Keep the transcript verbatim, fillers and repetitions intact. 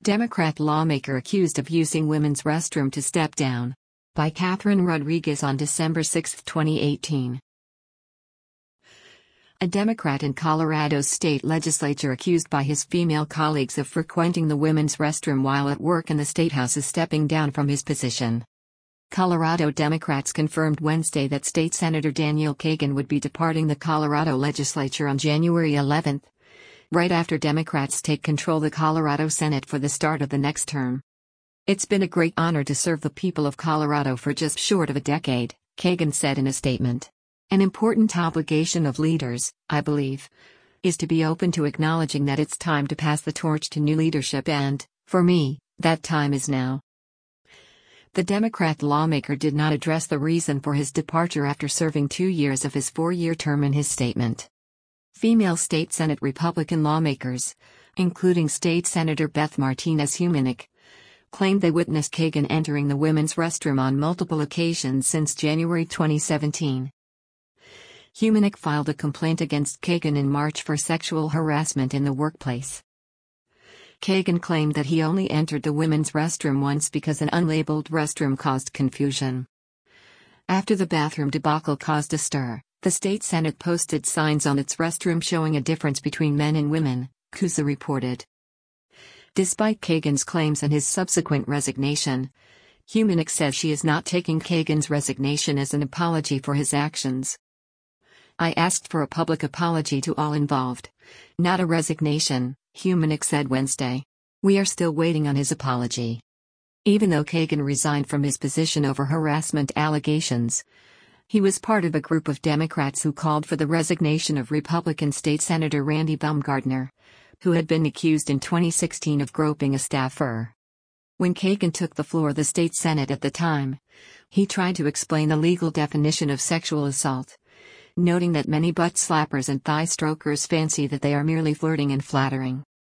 Democrat lawmaker accused of using women's restroom to step down. By Catherine Rodriguez on December sixth, twenty eighteen. A Democrat in Colorado's state legislature accused by his female colleagues of frequenting the women's restroom while at work in the statehouse is stepping down from his position. Colorado Democrats confirmed Wednesday that State Senator Daniel Kagan would be departing the Colorado legislature on January eleventh, right after Democrats take control of the Colorado Senate for the start of the next term. "It's been a great honor to serve the people of Colorado for just short of a decade," Kagan said in a statement. "An important obligation of leaders, I believe, is to be open to acknowledging that it's time to pass the torch to new leadership and, for me, that time is now." The Democrat lawmaker did not address the reason for his departure after serving two years of his four-year term in his statement. Female state Senate Republican lawmakers, including State Senator Beth Martinez-Humanick, claimed they witnessed Kagan entering the women's restroom on multiple occasions since January twenty seventeen. Humanick filed a complaint against Kagan in March for sexual harassment in the workplace. Kagan claimed that he only entered the women's restroom once because an unlabeled restroom caused confusion. After the bathroom debacle caused a stir, the state Senate posted signs on its restroom showing a difference between men and women, Kusa reported. Despite Kagan's claims and his subsequent resignation, Humanick says she is not taking Kagan's resignation as an apology for his actions. "I asked for a public apology to all involved, not a resignation," Humanick said Wednesday. "We are still waiting on his apology." Even though Kagan resigned from his position over harassment allegations, he was part of a group of Democrats who called for the resignation of Republican State Senator Randy Baumgardner, who had been accused in twenty sixteen of groping a staffer. When Kagan took the floor of the state Senate at the time, he tried to explain the legal definition of sexual assault, noting that many butt slappers and thigh strokers fancy that they are merely flirting and flattering.